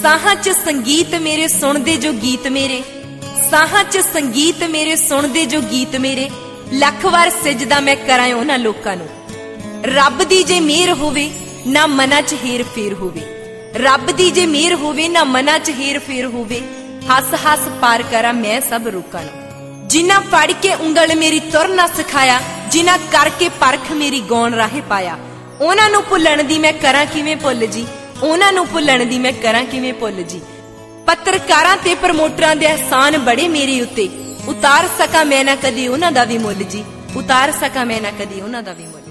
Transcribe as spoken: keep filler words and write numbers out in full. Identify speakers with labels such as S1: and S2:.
S1: ਸਾਹਾਂ 'ਚ ਸੰਗੀਤ ਮੇਰੇ ਸੁਣਦੇ ਜੋ ਗੀਤ ਮੇਰੇ, ਸਾਹਾਂ 'ਚ ਸੰਗੀਤ ਮੇਰੇ ਸੁਣਦੇ ਜੋ ਗੀਤ ਮੇਰੇ, ਲੱਖ ਵਾਰ ਸਿਜਦਾ ਮੈਂ ਕਰਾਂ ਉਹਨਾਂ ਲੋਕਾਂ ਨੂੰ। ਰੱਬ ਦੀ ਜੇ ਮਿਹਰ ਹੋਵੇ ਨਾ ਮਨਾਂ 'ਚ ਹੇਰ ਫੇਰ ਹੋਵੇ, ਰੱਬ ਦੀ ਜੇ ਮਿਹਰ ਹੋਵੇ ਨਾ ਮਨਾਂ 'ਚ ਹੇਰ ਫੇਰ ਹੋਵੇ, ਹੱਸ ਹੱਸ ਪਾਰ ਕਰਾਂ ਮੈਂ ਸਭ ਰੋਕਾਂ ਨੂੰ। ਜਿਨ੍ਹਾਂ ਫੜ ਕੇ ਉਂਗਲ ਮੇਰੀ ਤੁਰ ਨਾ ਸਿਖਾਇਆ, ਜਿਨ੍ਹਾਂ ਕਰਕੇ ਪਰਖ ਮੇਰੀ ਗਾਉਣ ਰਾਹੇ ਪਾਇਆ, ਉਹਨਾਂ ਨੂੰ ਭੁੱਲਣ ਦੀ ਮੈਂ ਕਰਾਂ ਕਿਵੇਂ ਭੁੱਲ ਜੀ, ਉਹਨਾਂ ਨੂੰ ਭੁੱਲਣ ਦੀ ਮੈਂ ਕਰਾਂ ਕਿਵੇਂ ਭੁੱਲ ਜੀ। ਪੱਤਰਕਾਰਾਂ ਤੇ ਪ੍ਰਮੋਟਰਾਂ ਦੇ ਅਹਿਸਾਨ ਬੜੇ ਮੇਰੇ ਉੱਤੇ, ਉਤਾਰ ਸਕਾਂ ਮੈਂ ਨਾ ਕਦੀ ਉਹਨਾਂ ਦਾ ਵੀ ਮੁੱਲ ਜੀ, ਉਤਾਰ ਸਕਾਂ ਮੈਂ ਨਾ ਕਦੀ ਉਹਨਾਂ ਦਾ ਵੀ ਮੁੱਲ।